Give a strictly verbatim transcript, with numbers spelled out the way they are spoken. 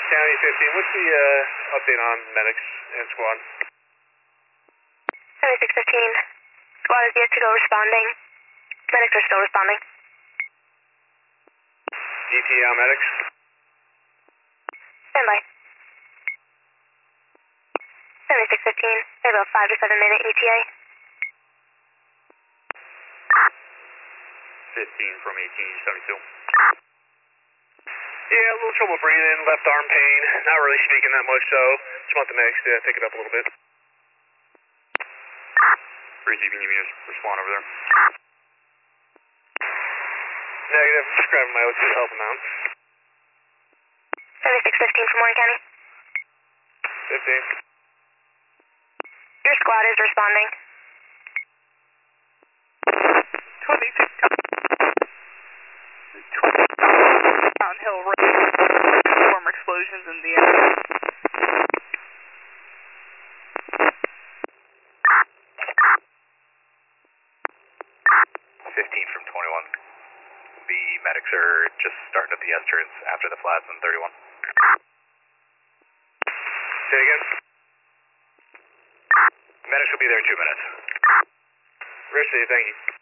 County fifteen, what's the uh, update on medics and squad? seventy-six fifteen. Squad is yet to go responding. Medics are still responding. D T L medics? Stand by. seventy-six fifteen. We have about five to seven minute E T A. fifteen from eighteen seventy-two. Yeah, a little trouble breathing, left arm pain. Not really speaking that much, so just want the medics to take it up a little bit. Breezy, can you just respond over there? Negative, just grabbing my O two to help him out. seventy-six fifteen from Warren County. fifteen. Your squad is responding. twenty-six Mountain Hill Road. Former explosions in the area. fifteen from twenty-one. The medics are just starting at the S turns after the flats on thirty-one. Say again? Medics will be there in two minutes. Richie, thank you.